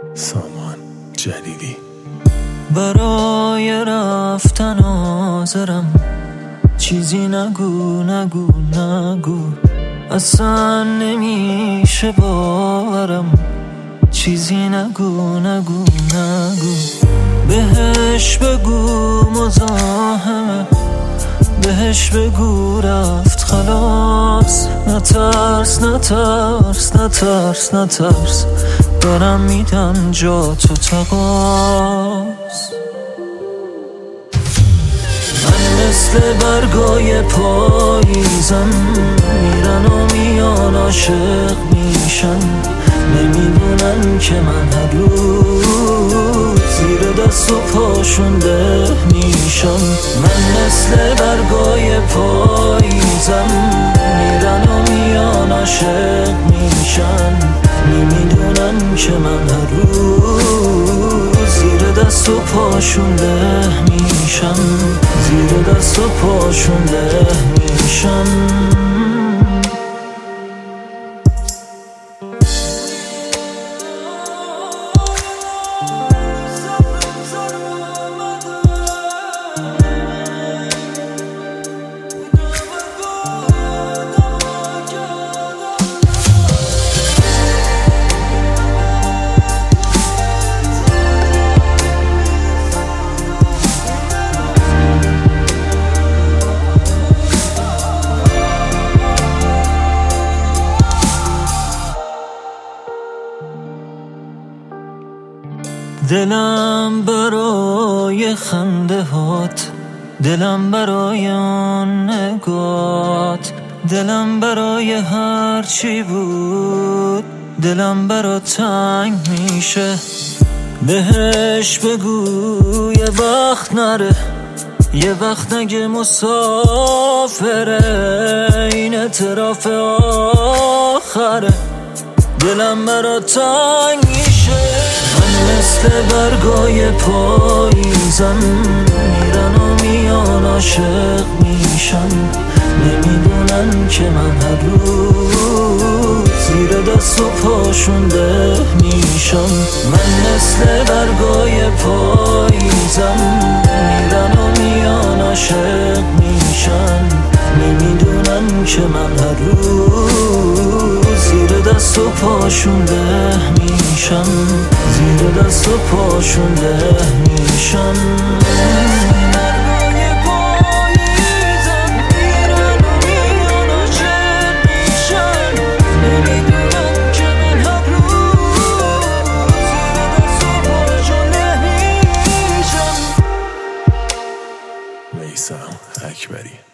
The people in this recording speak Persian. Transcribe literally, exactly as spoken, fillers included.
سامان جلیلی. برای رفتن حاضرم، چیزی نگو نگو نگو، اصلا نمیشه باورم، چیزی نگو نگو نگو. بهش بگو مزاحمه، بهش بگو رفت خلاص. نترس نترس نترس نترس، دارم میدم جا تو تقاس. من مثل برگای پاییزم، میرن و میان عاشق میشن، نمیدونن که من هر روز زیر دست و پاشون ده میشم. من مثل برگای پاییزم، میرن و میان عاشق میشن، نمیدونن که من هر روز زیر دست و پاشون ده میشم، زیر دست و پاشون ده میشم. دلم برای خنده هات، دلم برای آن نگات، دلم برای هر چی بود، دلم برا تنگ میشه. بهش بگو یه وقت نره، یه وقت نگه مسافره، این اعتراف آخره، دلم برا تنگ میشه. من مثل برگای پاییزم، میرن و میان عاشق میشن، نمیدونن که من هر روز زیر دست و پاشون ده میشم. من مثل برگای پاییزم، میرن و میان عاشق میشن، نمیدونن که من هر روز زیر دست و پاشون ده میشم، زیر دست و پاشون ده میشم. میثم اکبری.